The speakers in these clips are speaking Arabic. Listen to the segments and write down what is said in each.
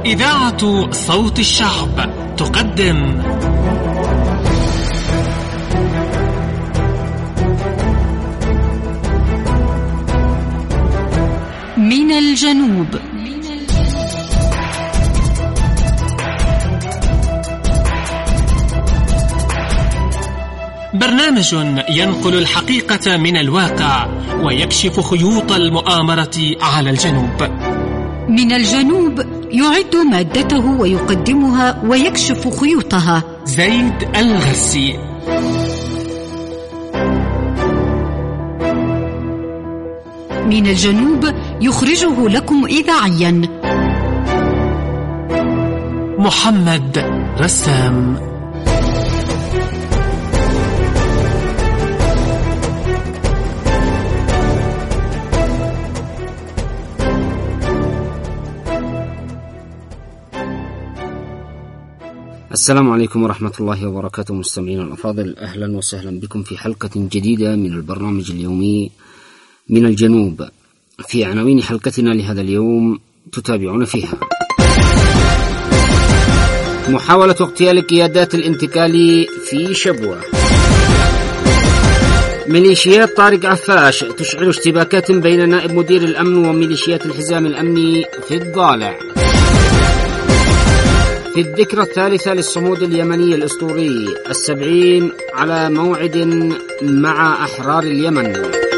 إذاعة صوت الشعب تقدم من الجنوب. برنامج ينقل الحقيقة من الواقع ويكشف خيوط المؤامرة على الجنوب. من الجنوب يعد مادته ويقدمها ويكشف خيوطها زيد الغسي. من الجنوب يخرجه لكم إذاعيا محمد رسام. السلام عليكم ورحمة الله وبركاته. مستمعين الأفاضل، أهلا وسهلا بكم في حلقة جديدة من البرنامج اليومي من الجنوب. في عناوين حلقتنا لهذا اليوم تتابعون فيها: محاولة اغتيال قيادات الانتقالي في شبوة، ميليشيات طارق عفاش تشعل اشتباكات بين نائب مدير الأمن وميليشيات الحزام الأمني في الضالع، في الذكرى الثالثة للصمود اليمني الأسطوري 70 على موعد مع أحرار اليمن.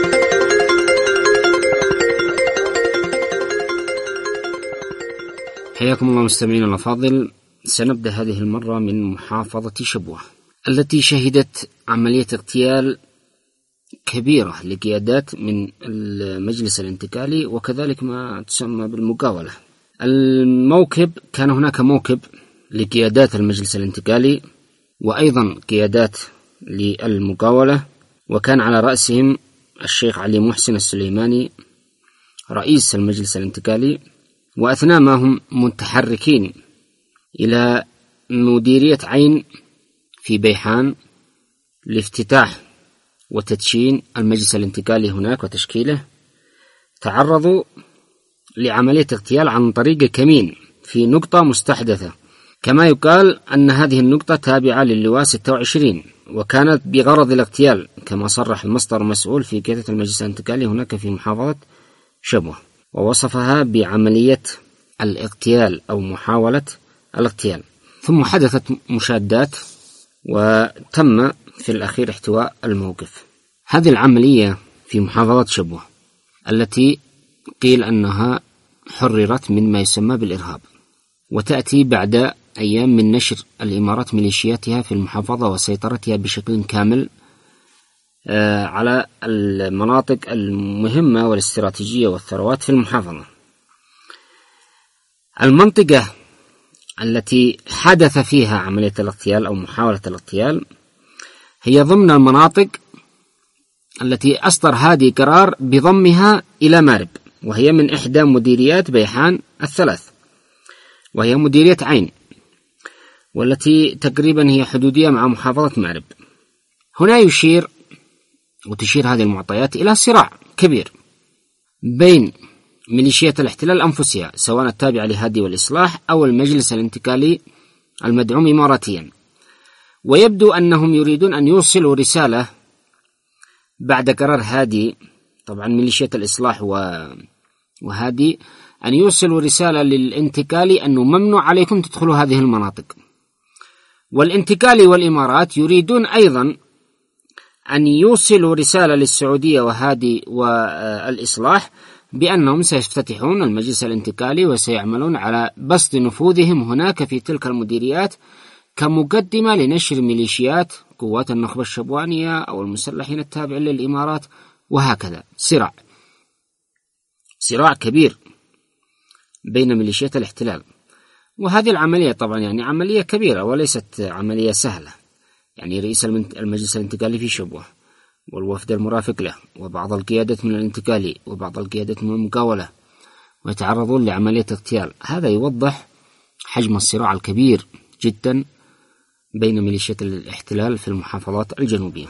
حياكم الله مستمعين الأفاضل. سنبدأ هذه المرة من محافظة شبوة التي شهدت عملية اغتيال كبيرة لقيادات من المجلس الانتقالي وكذلك ما تسمى بالمقاولة. الموكب كان هناك موكب لقيادات المجلس الانتقالي وأيضا قيادات للمقاولة، وكان على رأسهم الشيخ علي محسن السليماني رئيس المجلس الانتقالي، وأثناء ما هم متحركين إلى مديرية عين في بيحان لافتتاح وتدشين المجلس الانتقالي هناك وتشكيله، تعرضوا لعملية اغتيال عن طريق كمين في نقطة مستحدثة. كما يقال أن هذه النقطة تابعة للواء 26 وكانت بغرض الاغتيال، كما صرح المصدر المسؤول في قيادة المجلس الانتقالي هناك في محافظة شبوة، ووصفها بعملية الاغتيال أو محاولة الاغتيال. ثم حدثت مشادات وتم في الأخير احتواء الموقف. هذه العملية في محافظة شبوة التي قيل أنها حررت من ما يسمى بالإرهاب، وتأتي بعد أيام من نشر الإمارات ميليشياتها في المحافظة وسيطرتها بشكل كامل على المناطق المهمة والاستراتيجية والثروات في المحافظة. المنطقة التي حدث فيها عملية الاغتيال أو محاولة الاغتيال هي ضمن المناطق التي أصدر هادي قرار بضمها إلى مارب، وهي من إحدى مديريات بيحان الثلاث، وهي مديرية عين، والتي تقريبا هي حدودية مع محافظة مارب. هنا وتشير هذه المعطيات إلى صراع كبير بين ميليشيات الاحتلال أنفسها، سواء التابعة لهادي والإصلاح أو المجلس الانتقالي المدعوم إماراتيا. ويبدو أنهم يريدون أن يوصلوا رسالة بعد قرار هادي، طبعا ميليشيات الإصلاح وهادي، أن يوصلوا رسالة للانتقالي أنه ممنوع عليكم تدخلوا هذه المناطق. والانتقالي والإمارات يريدون أيضا أن يوصلوا رسالة للسعودية وهادي والإصلاح بأنهم سيفتتحون المجلس الانتقالي وسيعملون على بسط نفوذهم هناك في تلك المديريات كمقدمة لنشر ميليشيات قوات النخبة الشبوانية أو المسلحين التابعين للإمارات، وهكذا صراع كبير بين ميليشيات الاحتلال. وهذه العملية طبعا يعني عملية كبيرة وليست عملية سهلة. يعني رئيس المجلس الانتقالي في شبوة والوفد المرافق له وبعض القيادات من الانتقالي وبعض القيادات من المقاولة ويتعرضون لعملية اغتيال، هذا يوضح حجم الصراع الكبير جدا بين ميليشيات الاحتلال في المحافظات الجنوبية.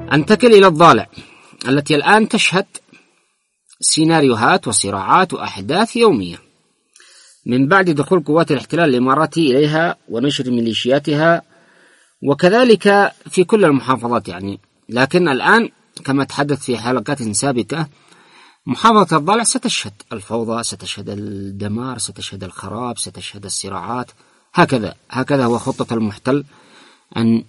أنتقل إلى الضالع التي الآن تشهد سيناريوهات وصراعات وأحداث يومية من بعد دخول قوات الاحتلال الإماراتي إليها ونشر ميليشياتها، وكذلك في كل المحافظات يعني. لكن الآن كما تحدث في حلقات سابقة، محافظة الضالع ستشهد الفوضى، ستشهد الدمار، ستشهد الخراب، ستشهد الصراعات. هكذا هو خطة المحتل، أن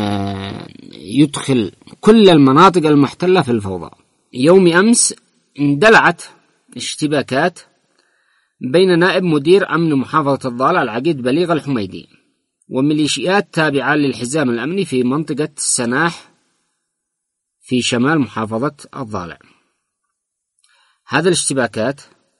يدخل كل المناطق المحتلة في الفوضى. يوم أمس اندلعت اشتباكات بين نائب مدير أمن محافظة الضالع العقيد بليغ الحميدي وميليشيات تابعة للحزام الأمني في منطقة سناح في شمال محافظة الضالع. هذه الاشتباكات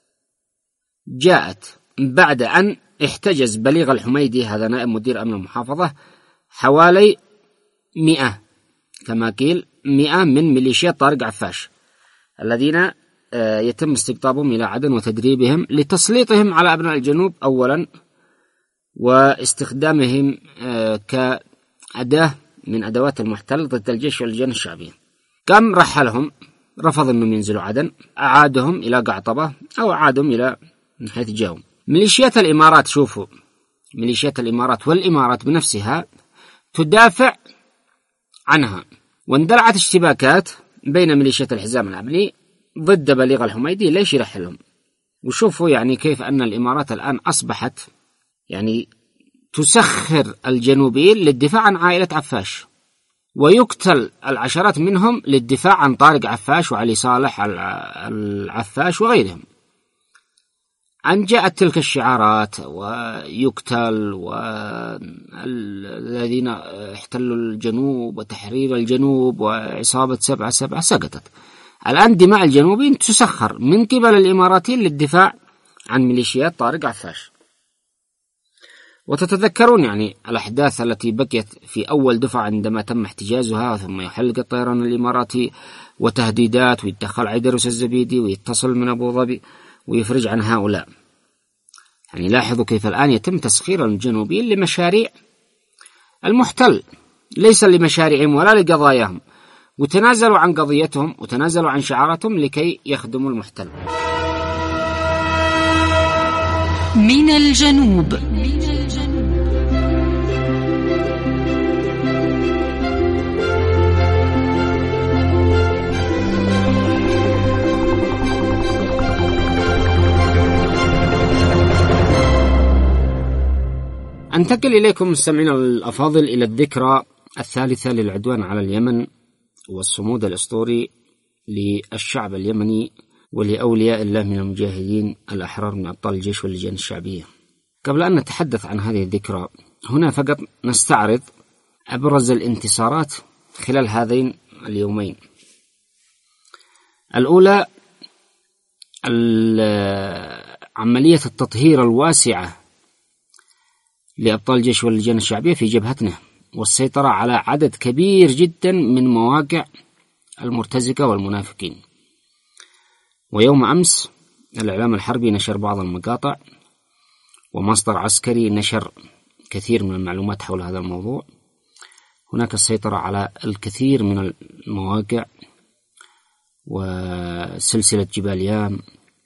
جاءت بعد أن احتجز بليغ الحميدي، هذا نائب مدير أمن المحافظة، حوالي 100 كما قيل 100 من ميليشيات طارق عفاش الذين يتم استقطابهم إلى عدن وتدريبهم لتسليطهم على أبناء الجنوب أولا، واستخدامهم كأداة من أدوات المحتل ضد الجيش واللجان الشعبية. كم رحلهم، رفض أنهم ينزلوا عدن، أعادهم إلى قعطبة أو أعادهم إلى من حيث جاءوا. ميليشيات الإمارات، شوفوا ميليشيات الإمارات والإمارات بنفسها تدافع عنها، واندلعت اشتباكات بين ميليشيات الحزام الأمني ضد بليغ الحميدي. ليش يرحلهم؟ وشوفوا يعني كيف أن الإمارات الآن أصبحت يعني تسخر الجنوبيين للدفاع عن عائلة عفاش، ويقتل العشرات منهم للدفاع عن طارق عفاش وعلي صالح العفاش وغيرهم. أن جاءت تلك الشعارات ويقتل والذين احتلوا الجنوب وتحرير الجنوب وعصابة 7/7 سقطت. الآن دماء الجنوبيين تسخر من قبل الإماراتيين للدفاع عن ميليشيات طارق عفاش. وتتذكرون يعني الأحداث التي بقيت في أول دفعة عندما تم احتجازها، ثم يحلق الطيران الإماراتي وتهديدات، ويتدخل عيدروس الزبيدي ويتصل من أبو ظبي ويفرج عن هؤلاء. يعني لاحظوا كيف الآن يتم تسخير الجنوبيين لمشاريع المحتل، ليس لمشاريعهم ولا لقضاياهم، وتنازلوا عن قضيتهم وتنازلوا عن شعاراتهم لكي يخدموا المحتل. من الجنوب. أنتقل إليكم مستمعين الأفاضل إلى الذكرى 3 للعدوان على اليمن والصمود الأسطوري للشعب اليمني ولأولياء الله من المجاهدين الأحرار من أبطال الجيش واللجان الشعبية. قبل أن نتحدث عن هذه الذكرى، هنا فقط نستعرض أبرز الانتصارات خلال هذين اليومين. الأولى عملية التطهير الواسعة لأبطال الجيش واللجان الشعبية في جبهتنا، والسيطرة على عدد كبير جدا من مواقع المرتزقة والمنافقين. ويوم أمس الإعلام الحربي نشر بعض المقاطع، ومصدر عسكري نشر كثير من المعلومات حول هذا الموضوع. هناك السيطرة على الكثير من المواقع وسلسلة جبال يام،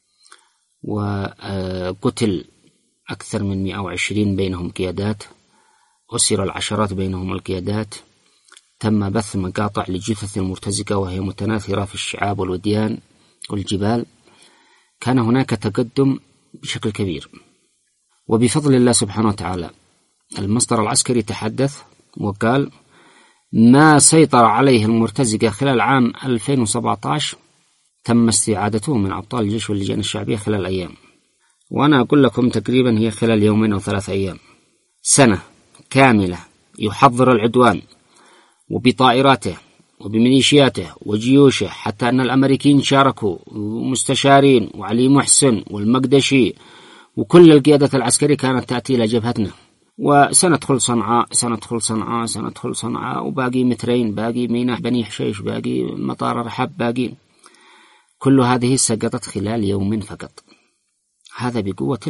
وقتل أكثر من 120 بينهم قيادات، أسر العشرات بينهم القيادات. تم بث مقاطع لجثث المرتزقة وهي متناثرة في الشعاب والوديان والجبال. كان هناك تقدم بشكل كبير، وبفضل الله سبحانه وتعالى. المصدر العسكري تحدث وقال: ما سيطر عليه المرتزقة خلال عام 2017 تم استعادته من أبطال الجيش واللجان الشعبية خلال أيام. وأنا أقول لكم تقريبا هي خلال 2 أو 3 أيام. سنة كاملة يحضر العدوان وبطائراته وبميليشياته وجيوشه، حتى أن الأمريكيين شاركوا ومستشارين وعلي محسن والمقدشي وكل القيادة العسكرية كانت تأتي إلى جبهتنا. وسندخل صنعاء وباقي مترين، باقي ميناء بني حشيش، باقي مطار رحاب، باقي. كل هذه سقطت خلال يوم فقط. هذا بقوة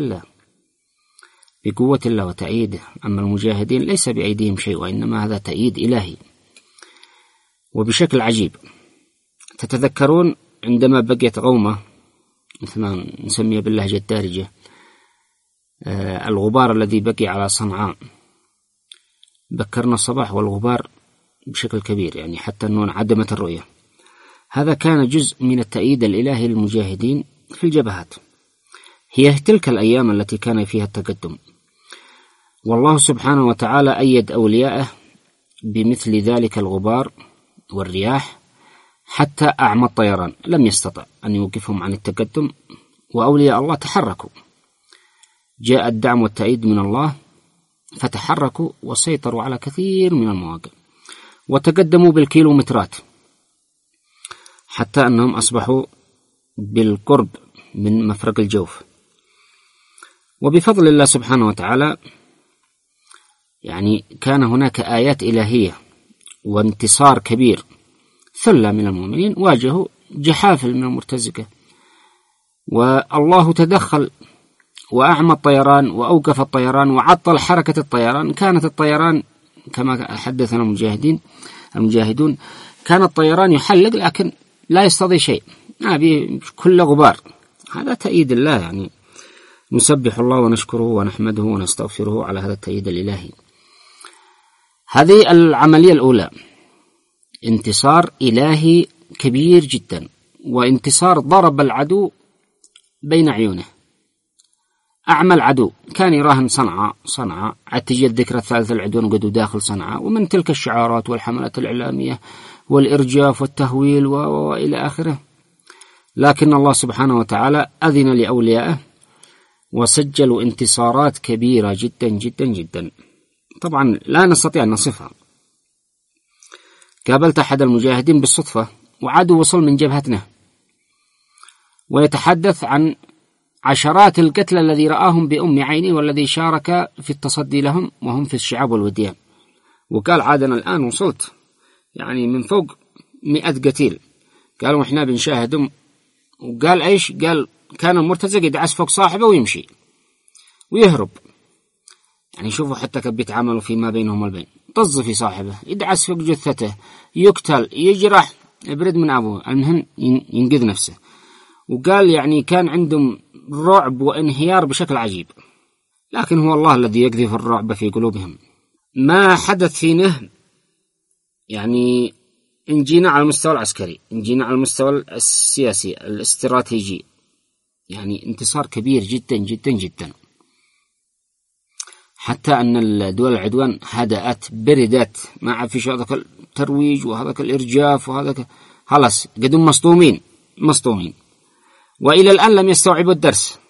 الله وتأييده. أما المجاهدين ليس بأيديهم شيء، وإنما هذا تأييد إلهي. وبشكل عجيب. تتذكرون عندما بقيت غومة، مثل ما نسميها باللهجة الدارجة، الغبار الذي بقي على صنعاء، بكرنا الصباح والغبار بشكل كبير، يعني حتى أنه انعدمت الرؤية. هذا كان جزء من التأييد الإلهي للمجاهدين في الجبهات. هي تلك الأيام التي كان فيها التقدم، والله سبحانه وتعالى أيد أولياءه بمثل ذلك الغبار والرياح، حتى أعمى الطيران لم يستطع أن يوقفهم عن التقدم، وأولياء الله تحركوا. جاء الدعم والتأييد من الله فتحركوا وسيطروا على كثير من المواقع، وتقدموا بالكيلومترات، حتى أنهم أصبحوا بالقرب من مفرق الجوف. وبفضل الله سبحانه وتعالى يعني كان هناك آيات إلهية وانتصار كبير. ثلة من المؤمنين واجهوا جحافل من المرتزقة، والله تدخل وأعمى الطيران وأوقف الطيران وعطل حركة الطيران. كانت الطيران كما حدثنا المجاهدون كان الطيران يحلق لكن لا يستطيع شيء، كل غبار. هذا تأييد الله، يعني نسبح الله ونشكره ونحمده ونستغفره على هذا التأييد الإلهي. هذه العملية الأولى انتصار إلهي كبير جدا، وانتصار ضرب العدو بين عيونه. أعمى العدو كان يراهن صنعاء تجي الذكرى الثالثة العدوان وقدوا داخل صنعاء، ومن تلك الشعارات والحملات الإعلامية والإرجاف والتهويل وإلى آخره. لكن الله سبحانه وتعالى أذن لأوليائه وسجلوا انتصارات كبيرة جدا جدا جدا، طبعا لا نستطيع أن نصفها. قابلت أحد المجاهدين بالصدفة وعدو وصل من جبهتنا، ويتحدث عن عشرات القتلى الذي رآهم بأم عيني والذي شارك في التصدي لهم وهم في الشعاب والوديان. وقال عادنا الآن وصلت يعني من فوق 100 قتيل. قالوا إحنا بنشاهدهم. وقال إيش؟ قال كان المرتزق يدعس فوق صاحبه ويمشي ويهرب. يعني شوفوا حتى كيف بيتعاملوا فيما بينهم والبين. طز في صاحبه، يدعس فوق جثته، يقتل، يجرح، يبرد من أبوه، المهم ينقذ نفسه. وقال يعني كان عندهم رعب وانهيار بشكل عجيب، لكن هو الله الذي يقذف الرعب في قلوبهم. ما حدث فينا يعني إن جينا على المستوى العسكري، إن جينا على المستوى السياسي الاستراتيجي، يعني انتصار كبير جدا جدا جدا، حتى أن الدول العدوان هدأت بردت، ما عاد في هذاك الترويج وهذاك الإرجاف وهذاك، خلاص قدم مصطومين. وإلى الآن لم يستوعبوا الدرس،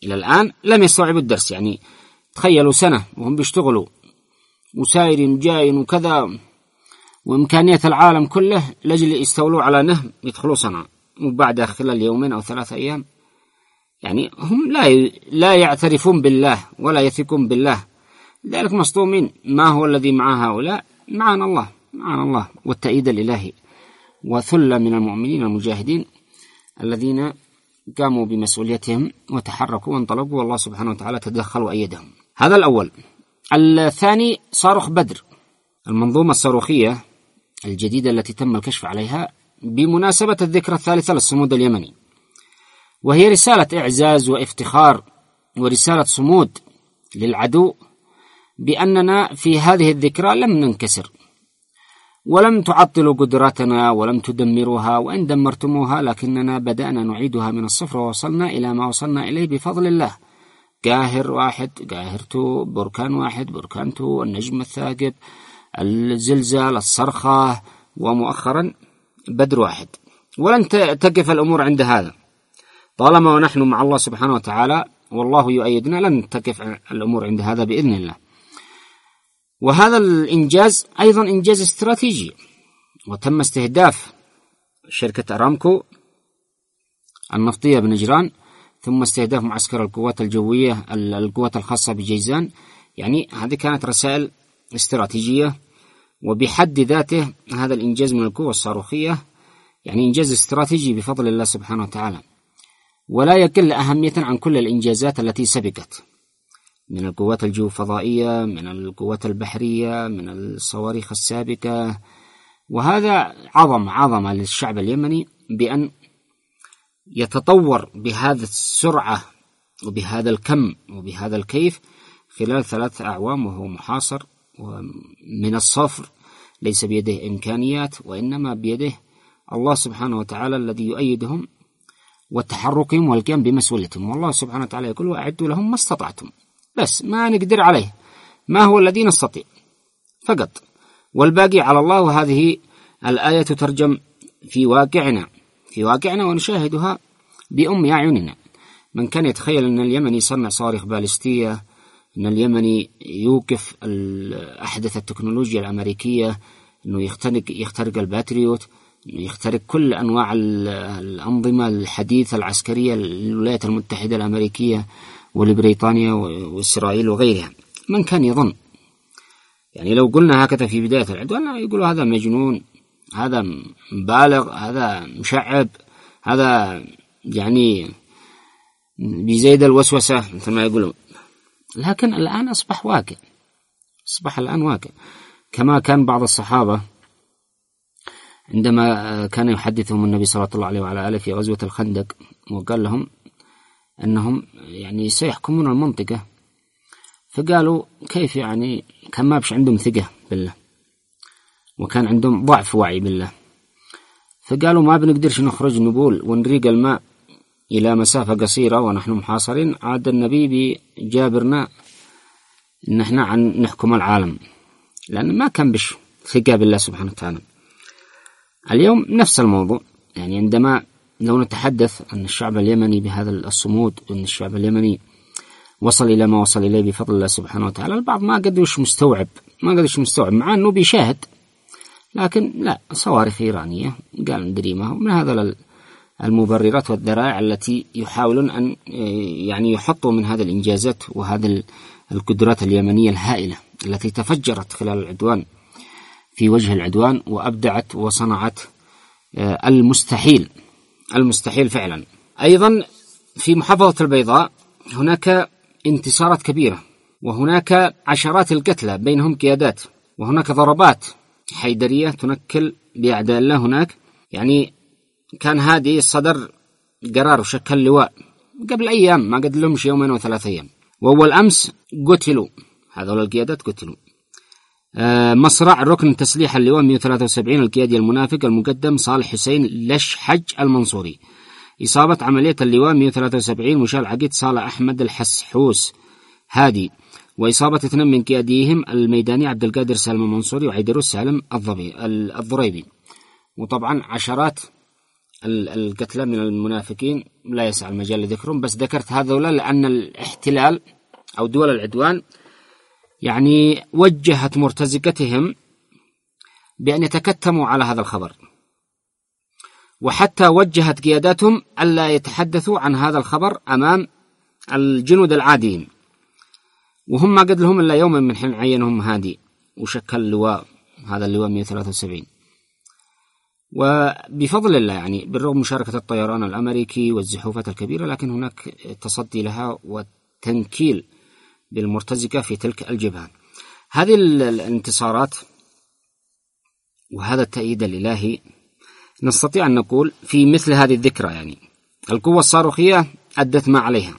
يعني تخيلوا سنة وهم بيشتغلوا وسائرين جاين وكذا، وإمكانية العالم كله لجل يستولوا على نهم يدخلوا صنعاء، وبعد خلال 2 أو 3 أيام يعني هم لا يعترفون بالله ولا يثقون بالله، لذلك مصطومين. ما هو الذي مع هؤلاء؟ معنا الله والتأييد الإلهي، وثلة من المؤمنين المجاهدين الذين قاموا بمسؤوليتهم وتحركوا وانطلقوا، والله سبحانه وتعالى تدخل وأيدهم. هذا الأول. الثاني صاروخ بدر، المنظومة الصاروخية الجديدة التي تم الكشف عليها بمناسبة الذكرى الثالثة للصمود اليمني، وهي رسالة إعزاز وافتخار ورسالة صمود للعدو بأننا في هذه الذكرى لم ننكسر ولم تعطلوا قدراتنا ولم تدمروها، وإن دمرتموها لكننا بدأنا نعيدها من الصفر ووصلنا إلى ما وصلنا إليه بفضل الله. قاهر 1، قاهر 2، بركان 1، بركان 2، النجم الثاقب، الزلزال، الصرخة، ومؤخرا بدر 1. ولن تقف الأمور عند هذا طالما ونحن مع الله سبحانه وتعالى والله يؤيدنا، لن تقف الأمور عند هذا بإذن الله. وهذا الإنجاز أيضا إنجاز استراتيجي، وتم استهداف شركة أرامكو النفطية بنجران، ثم استهداف معسكر القوات الجوية، القوات الخاصة بجيزان. يعني هذه كانت رسائل استراتيجية، وبحد ذاته هذا الإنجاز من القوة الصاروخية يعني إنجاز استراتيجي بفضل الله سبحانه وتعالى، ولا يقل أهمية عن كل الإنجازات التي سبقت من القوات الجوفضائية، من القوات البحرية، من الصواريخ السابقة، وهذا عظمة للشعب اليمني بأن يتطور بهذا السرعة وبهذا الكم وبهذا الكيف خلال 3 أعوام، وهو محاصر ومن الصفر، ليس بيده إمكانيات وإنما بيده الله سبحانه وتعالى الذي يؤيدهم وتحركهم والقيام بمسؤوليتهم. والله سبحانه وتعالى يقول: وأعدوا لهم ما استطعتم، بس ما نقدر عليه، ما هو الذي نستطيع فقط، والباقي على الله. وهذه الآية تترجم في واقعنا ونشاهدها بأم أعيننا. من كان يتخيل أن اليمني يصنع صواريخ باليستية، أن اليمني يوقف أحدث التكنولوجيا الأمريكية، أنه يخترق الباتريوت، يخترق كل أنواع الأنظمة الحديثة العسكرية للولايات المتحدة الأمريكية ولبريطانيا وإسرائيل وغيرها، من كان يظن يعني لو قلنا هكذا في بداية العدوان يقولوا هذا مجنون، هذا مبالغ، هذا مشعب، هذا يعني بزيد الوسوسة مثل ما يقولون. لكن الآن أصبح الآن واقع. كما كان بعض الصحابة عندما كان يحدثهم النبي صلى الله عليه وعلى آله في غزوة الخندق، وقال لهم أنهم يعني سيحكمون المنطقة، فقالوا كيف يعني؟ كان ما بش عندهم ثقة بالله، وكان عندهم ضعف وعي بالله، فقالوا ما بنقدرش نخرج نبول ونريق الماء إلى مسافة قصيرة ونحن محاصرين، عاد النبي بجابرنا إن احنا عن نحكم العالم، لأن ما كان بش ثقة بالله سبحانه وتعالى. اليوم نفس الموضوع، يعني عندما لو نتحدث أن الشعب اليمني بهذا الصمود، وأن الشعب اليمني وصل إلى ما وصل إليه بفضل الله سبحانه وتعالى، البعض ما قدرش مستوعب مع أنه بيشاهد، لكن لا، صواريخ إيرانية قال ندري ما هو. من هذا المبررات والذرائع التي يحاولون أن يعني يحطوا من هذه الإنجازات وهذه القدرات اليمنية الهائلة التي تفجرت خلال العدوان في وجه العدوان، وأبدعت وصنعت المستحيل فعلا. أيضا في محافظة البيضاء هناك انتصارات كبيرة، وهناك عشرات القتلى بينهم قيادات، وهناك ضربات حيدرية تنكل بأعداء الله هناك. يعني كان هذه صدر قرار وشكل لواء قبل أيام، ما قد لهمش 2 و3 أيام، وأول أمس قتلوا هذول القيادات، قتلوا. مصرع ركن تسليح اللواء 173 القيادي المنافق المقدم صالح حسين لشحج المنصوري. إصابة عملية اللواء 173 مشال عقيد صالح أحمد الحسحوس هادي، وإصابة 2 من قياديهم الميداني عبد القادر سالم المنصوري وعيدروس سالم الضريبي. وطبعا عشرات القتلى من المنافقين لا يسع المجال لذكرهم، بس ذكرت هذولا لأن الاحتلال أو دول العدوان يعني وجهت مرتزقتهم بأن يتكتموا على هذا الخبر، وحتى وجهت قياداتهم ألا يتحدثوا عن هذا الخبر أمام الجنود العاديين، وهم ما قد لهم إلا يوما من حين عينهم هادي وشكل لواء، هذا اللواء 173. وبفضل الله يعني بالرغم مشاركة الطيران الأمريكي والزحوفات الكبيرة، لكن هناك تصدي لها وتنكيل بالمرتزقة في تلك الجبهة. هذه الانتصارات وهذا التأييد الإلهي نستطيع أن نقول في مثل هذه الذكرى، يعني القوة الصاروخية أدت ما عليها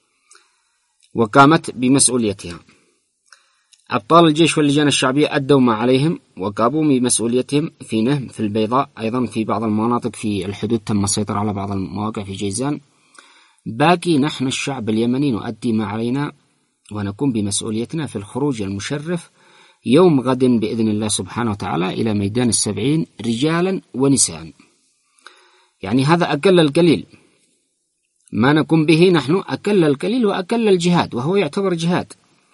وقامت بمسؤوليتها، أبطال الجيش واللجان الشعبية أدوا ما عليهم وقاموا بمسؤوليتهم في نهم في البيضاء، أيضا في بعض المناطق في الحدود تم السيطرة على بعض المواقع في جيزان. باقي نحن الشعب اليمني نؤدي ما علينا ونقوم بمسؤوليتنا في الخروج المشرف يوم غد بإذن الله سبحانه وتعالى إلى ميدان 70 رجالا ونساء. يعني هذا أقل القليل ما نقوم به نحن، أقل القليل وأقل الجهاد، وهو يعتبر جهاد.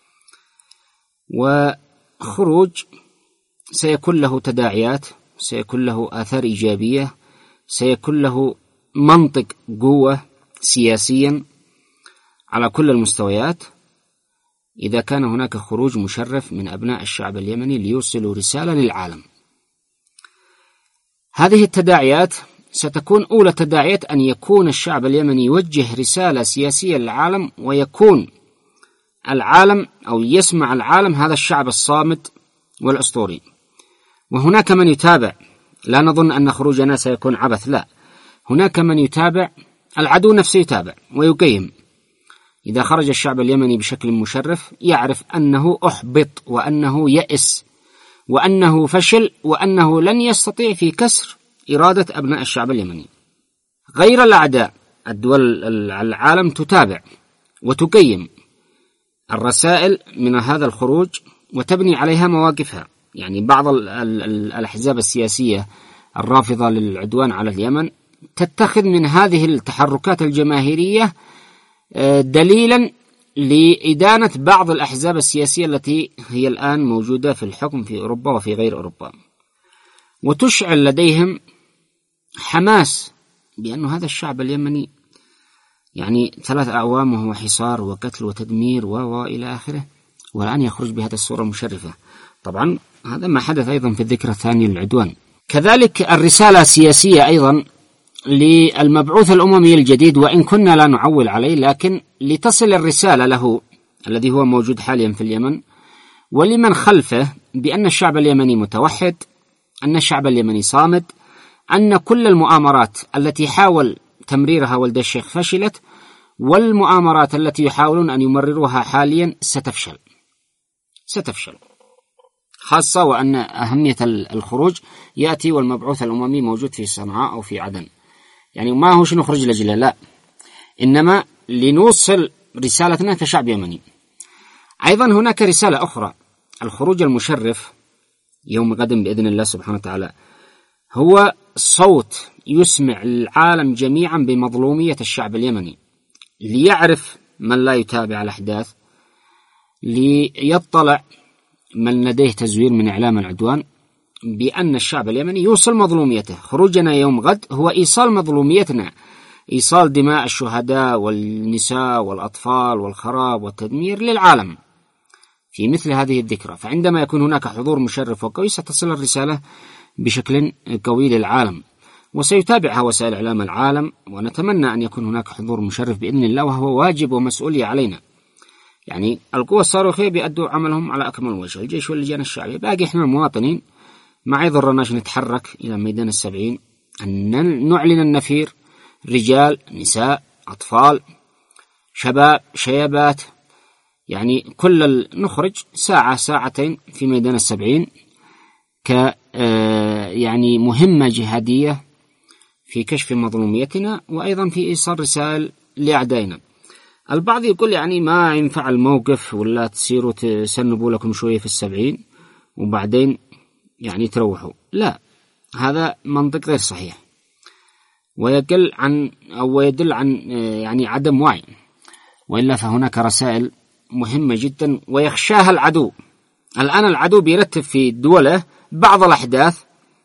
وخروج سيكون له تداعيات، سيكون له آثار إيجابية، سيكون له منطق قوة سياسيا على كل المستويات، إذا كان هناك خروج مشرف من أبناء الشعب اليمني ليوصلوا رسالة للعالم. هذه التداعيات ستكون أولى تداعيات أن يكون الشعب اليمني يوجه رسالة سياسية للعالم، ويكون العالم أو يسمع العالم هذا الشعب الصامت والأسطوري. وهناك من يتابع لا نظن أن خروجنا سيكون عبث، لا، هناك من يتابع، العدو نفسه يتابع ويقيم. إذا خرج الشعب اليمني بشكل مشرف يعرف أنه أحبط وأنه يأس وأنه فشل وأنه لن يستطيع في كسر إرادة أبناء الشعب اليمني. غير الأعداء الدول العالم تتابع وتقيم الرسائل من هذا الخروج وتبني عليها مواقفها. يعني بعض الأحزاب السياسية الرافضة للعدوان على اليمن تتخذ من هذه التحركات الجماهيرية دليلا لإدانة بعض الأحزاب السياسية التي هي الآن موجودة في الحكم في أوروبا وفي غير أوروبا، وتشعل لديهم حماس بأن هذا الشعب اليمني يعني 3 أعوام وهو حصار وقتل وتدمير وإلى آخره، والآن يخرج بهذه الصورة المشرفة. طبعا هذا ما حدث أيضا في الذكرى الثانية للعدوان. كذلك الرسالة السياسية أيضا للمبعوث الأممي الجديد، وإن كنا لا نعول عليه، لكن لتصل الرسالة له الذي هو موجود حاليا في اليمن ولمن خلفه بأن الشعب اليمني متوحد، أن الشعب اليمني صامد، أن كل المؤامرات التي حاول تمريرها ولد الشيخ فشلت، والمؤامرات التي يحاولون أن يمرروها حاليا ستفشل، خاصة وأن أهمية الخروج يأتي والمبعوث الأممي موجود في صنعاء أو في عدن. يعني ما هوش نخرج لجله، لا، إنما لنوصل رسالتنا كشعب يمني. أيضا هناك رسالة أخرى، الخروج المشرف يوم غد بإذن الله سبحانه وتعالى هو صوت يسمع العالم جميعا بمظلومية الشعب اليمني، ليعرف من لا يتابع الأحداث، ليطلع من لديه تزوير من إعلام العدوان بأن الشعب اليمني يوصل مظلوميته. خروجنا يوم غد هو إيصال مظلوميتنا، إيصال دماء الشهداء والنساء والأطفال والخراب والتدمير للعالم في مثل هذه الذكرى. فعندما يكون هناك حضور مشرف وقوي ستصل الرسالة بشكل قوي للعالم، وسيتابعها وسائل إعلام العالم، ونتمنى أن يكون هناك حضور مشرف بإذن الله، وهو واجب ومسؤولية علينا. يعني القوى الصاروخية بيأدوا عملهم على أكمل وجه، الجيش واللجان الشعبية، باقي إحنا المواطنين ما يضرناش نتحرك إلى ميدان السبعين، أن نعلن النفير، رجال، نساء، أطفال، شباب، شيابات، يعني كل نخرج ساعة ساعتين في ميدان السبعين يعني مهمة جهادية في كشف مظلوميتنا، وأيضا في إيصال رسائل لأعدائنا. البعض يقول يعني ما ينفع الموقف، ولا تصيروا تسنبوا لكم شوية في السبعين وبعدين يعني تروحوا. لا، هذا منطق غير صحيح، ويدل عن يعني عدم وعي، وإلا فهناك رسائل مهمة جدا ويخشاها العدو. الآن العدو بيرتب في دوله بعض الأحداث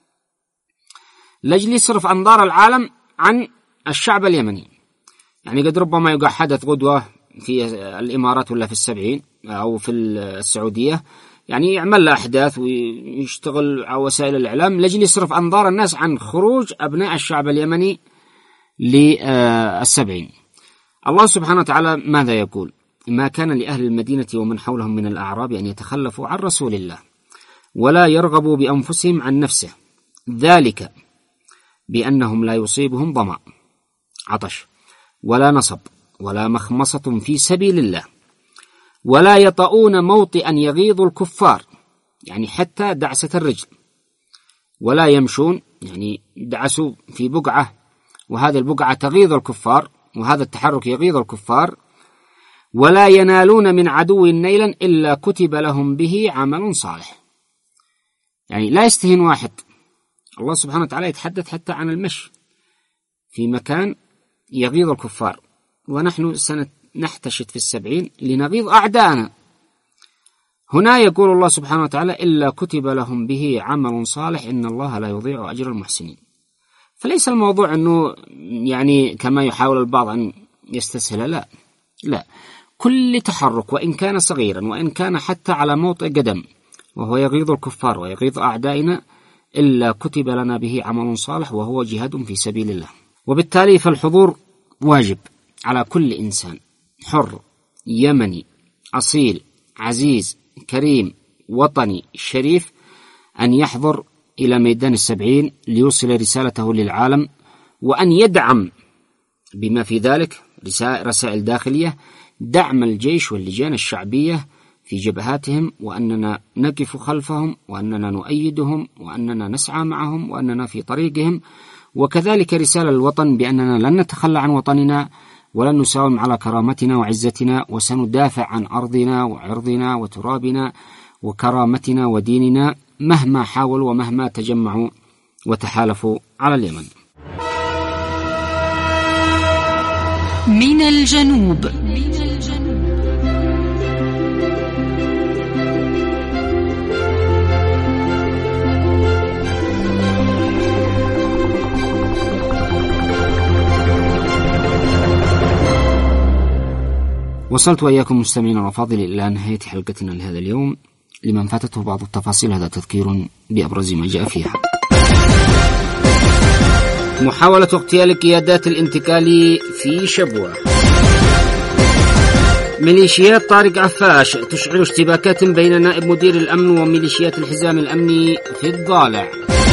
لأجل يصرف أنظار العالم عن الشعب اليمني. يعني قد ربما يقع حدث غدوة في الإمارات ولا في السبعين أو في السعودية، يعني يعمل له أحداث ويشتغل على وسائل الإعلام لأجل يصرف أنظار الناس عن خروج أبناء الشعب اليمني للسبعين. الله سبحانه وتعالى ماذا يقول؟ ما كان لأهل المدينة ومن حولهم من الأعراب أن يتخلفوا عن رسول الله ولا يرغبوا بأنفسهم عن نفسه، ذلك بأنهم لا يصيبهم ظمأ عطش ولا نصب ولا مخمصة في سبيل الله ولا يطؤون موطئا يغيظ الكفار، يعني حتى دعسة الرجل، ولا يمشون، يعني دعسوا في بقعة وهذه البقعة تغيظ الكفار وهذا التحرك يغيظ الكفار، ولا ينالون من عدو نيلا إلا كتب لهم به عمل صالح. يعني لا يستهين واحد. الله سبحانه وتعالى يتحدث حتى عن المشي في مكان يغيظ الكفار، ونحن سنحتشد في السبعين لنغيظ أعداءنا. هنا يقول الله سبحانه وتعالى إلا كتب لهم به عمل صالح إن الله لا يضيع أجر المحسنين. فليس الموضوع أنه يعني كما يحاول البعض أن يستسهل، لا، كل تحرك وإن كان صغيرا وإن كان حتى على موطئ قدم وهو يغيظ الكفار ويغيظ أعدائنا إلا كتب لنا به عمل صالح وهو جهاد في سبيل الله. وبالتالي فالحضور واجب على كل إنسان حر يمني أصيل عزيز كريم وطني شريف أن يحضر إلى ميدان السبعين ليوصل رسالته للعالم، وأن يدعم بما في ذلك رسائل داخلية دعم الجيش واللجان الشعبية في جبهاتهم، وأننا نقف خلفهم، وأننا نؤيدهم، وأننا نسعى معهم، وأننا في طريقهم. وكذلك رسالة الوطن بأننا لن نتخلى عن وطننا ولن نساوم على كرامتنا وعزتنا، وسندافع عن أرضنا وعرضنا وترابنا وكرامتنا وديننا مهما حاولوا ومهما تجمعوا وتحالفوا على اليمن. من الجنوب. وصلت وإياكم مستمعين الأفاضل إلى نهاية حلقتنا لهذا اليوم. لمن فاتته بعض التفاصيل هذا تذكير بأبرز ما جاء فيها. محاولة اغتيال القيادات الانتقالي في شبوة. ميليشيات طارق عفاش تشعل اشتباكات بين نائب مدير الأمن وميليشيات الحزام الأمني في الضالع.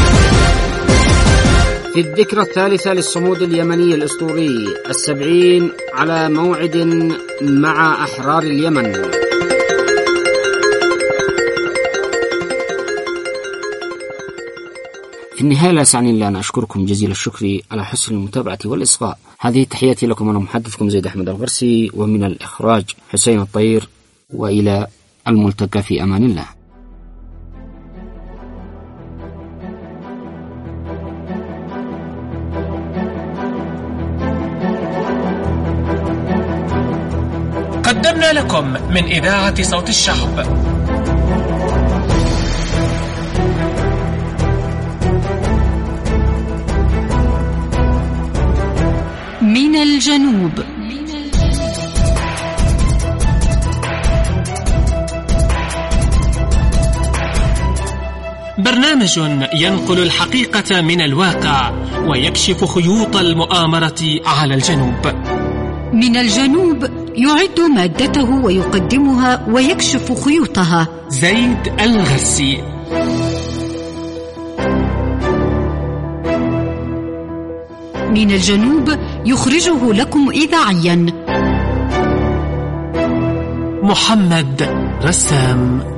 في الذكرى الثالثة للصمود اليمني الأسطوري 70 على موعد مع أحرار اليمن. في النهاية لا يسعني إلا أن أشكركم جزيل الشكر على حسن المتابعة والإصغاء. هذه تحياتي لكم، أنا محدثكم زيد أحمد الغرسي، ومن الإخراج حسين الطير، وإلى الملتقى في أمان الله. قدمنا لكم من إذاعة صوت الشعب من الجنوب. برنامج ينقل الحقيقة من الواقع ويكشف خيوط المؤامرة على الجنوب. من الجنوب يعد مادته ويقدمها ويكشف خيوطها زيد الغرسي. من الجنوب يخرجه لكم إذاعيا محمد رسام.